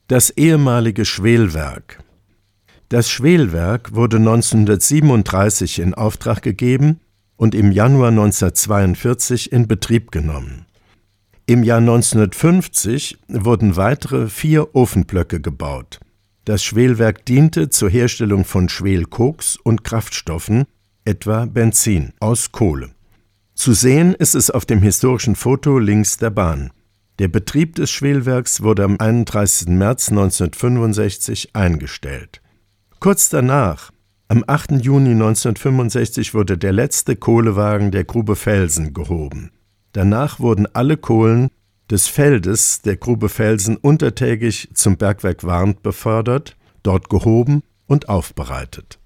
Das ehemalige Schwelwerk. Das Schwelwerk wurde 1937 in Auftrag gegeben und im Januar 1942 in Betrieb genommen. Im Jahr 1950 wurden weitere 4 Ofenblöcke gebaut. Das Schwelwerk diente zur Herstellung von Schwelkoks und Kraftstoffen, etwa Benzin, aus Kohle. Zu sehen ist es auf dem historischen Foto links der Bahn. Der Betrieb des Schwelwerks wurde am 31. März 1965 eingestellt. Kurz danach, am 8. Juni 1965, wurde der letzte Kohlewagen der Grube Velsen gehoben. Danach wurden alle Kohlen des Feldes der Grube Velsen untertägig zum Bergwerk Warnt befördert, dort gehoben und aufbereitet.